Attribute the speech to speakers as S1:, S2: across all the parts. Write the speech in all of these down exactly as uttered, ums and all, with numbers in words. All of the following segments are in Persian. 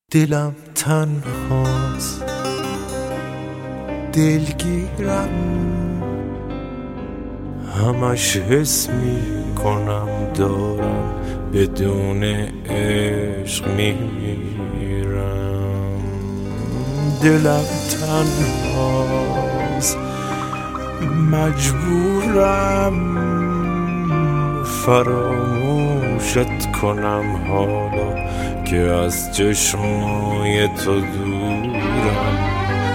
S1: دلم تنهاست، دلگیرم، همش حس می کنم دارم بدون عشق میمیرم. دلم تنهاست، مجبورم فراموشت کنم حالا که از چشمای تو دورم.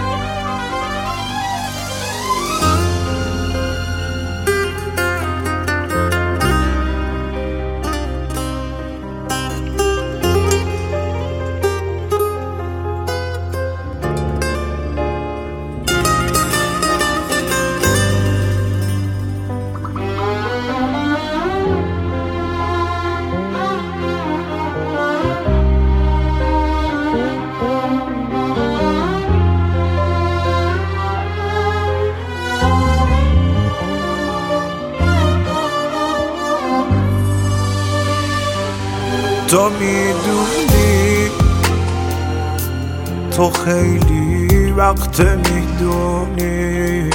S1: تو میدونی، تو خیلی وقت میدونی،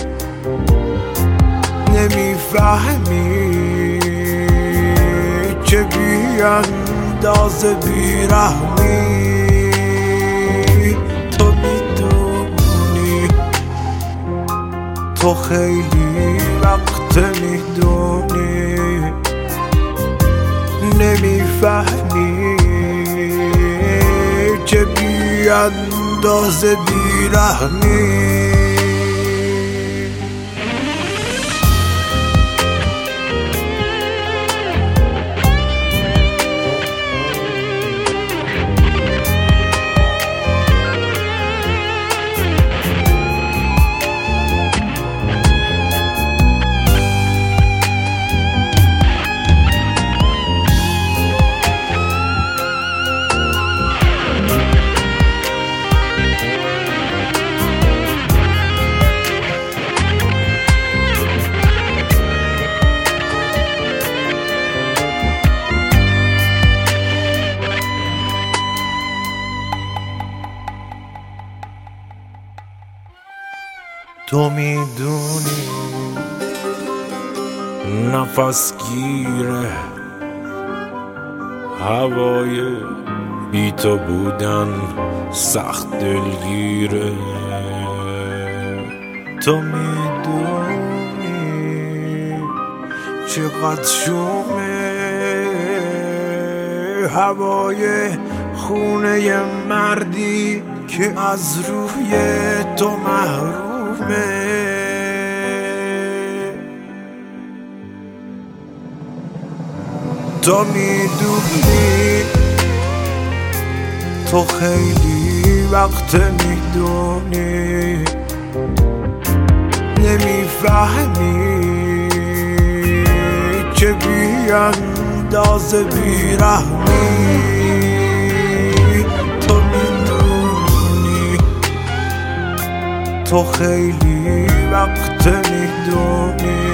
S1: نمیفهمی که بی اندازه بیرحمی. تو میدونی، تو خیلی وقت میدونی، نمیفهمی که بی اندازه بیرحمی. تو میدونی نفس گیره هوای بی تو بودن سخت دلگیره. تو میدونی چقدر شومه هوای خونه مردی که از روی تو محروم. تو میدونی، تو خیلی وقت میدونی، نمیفهمی که بی اندازه بیرحمی. تو میدونی، تو خیلی وقت میدونی،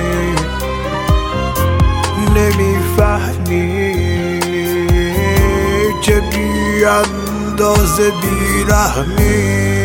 S1: نمیفهمی که بی اندازه بیرحمی.